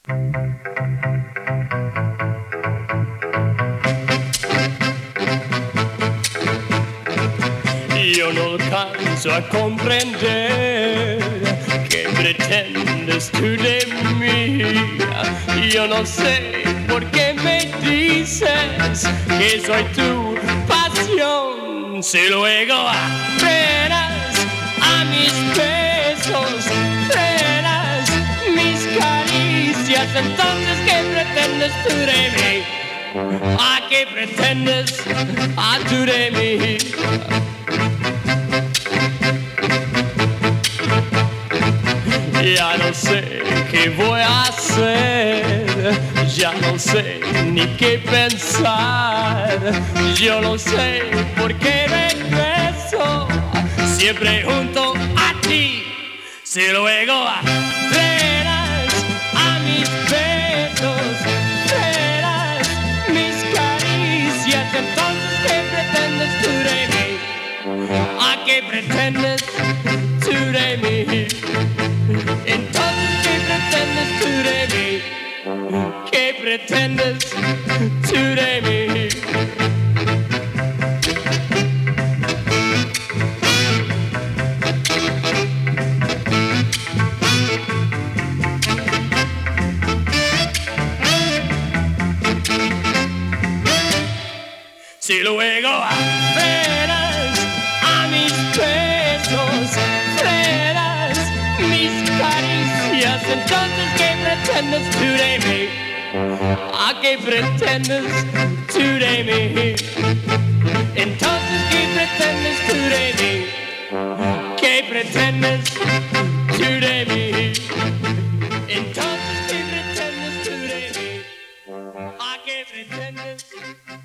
Yo no alcanzo a comprender qué pretendes tú de mí. Yo no sé por qué me dices que soy tu pasión. Si luego frenas a mis besos, frenas mis caricias, entonces ¿qué pretendes tú de mí? ¿A qué pretendes tú de mí? Ya no sé qué voy a hacer, ya no sé ni qué pensar, yo no sé por qué regreso siempre junto a ti. Si luego frenas a mis besos, frenas mis caricias, entonces ¿qué pretendes tú de mí? ¿A qué pretendes tú de mí? Entonces, ¿qué pretendes tú de mí? ¿Qué pretendes tú de mí? Si luego frenas a mis besos, frenas mis caricias, entonces ¿qué pretendes tú de mí? ¿A qué pretendes tú de mí? Entonces ¿qué pretendes tú de mí? ¿Qué pretendes tú de mí? Entonces ¿qué pretendes tú de mí? ¿A qué pretendes